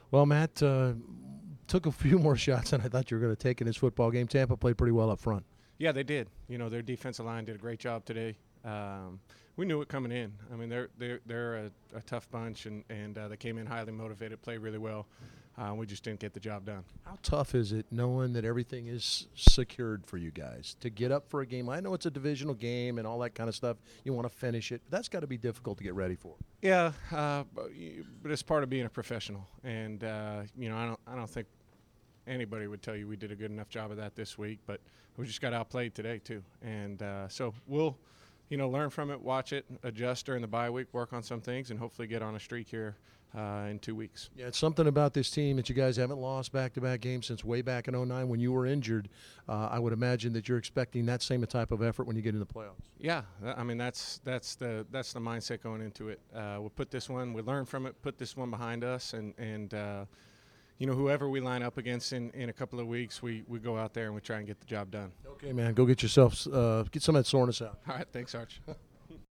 Well, Matt took a few more shots than I thought you were going to take in this football game. Tampa played pretty well up front. Yeah, they did. Their defensive line did a great job today. We knew it coming in. I mean, they're a tough bunch, and they came in highly motivated, played really well. We just didn't get the job done. How tough is it knowing that everything is secured for you guys to get up for a game? I know it's a divisional game and all that kind of stuff. You want to finish it. But that's got to be difficult to get ready for. Yeah, but it's part of being a professional, and I don't think anybody would tell you we did a good enough job of that this week, but we just got outplayed today too, and so we'll learn from it, watch it, adjust during the bye week, work on some things, and hopefully get on a streak here in 2 weeks. Yeah, it's something about this team that you guys haven't lost back-to-back games since way back in '09 when you were injured. I would imagine that you're expecting that same type of effort when you get in the playoffs. Yeah, I mean that's the mindset going into it. We learn from it, put this one behind us, and whoever we line up against in a couple of weeks, we go out there and we try and get the job done. Okay, man, go get yourself get some of that soreness out. All right, thanks, Arch.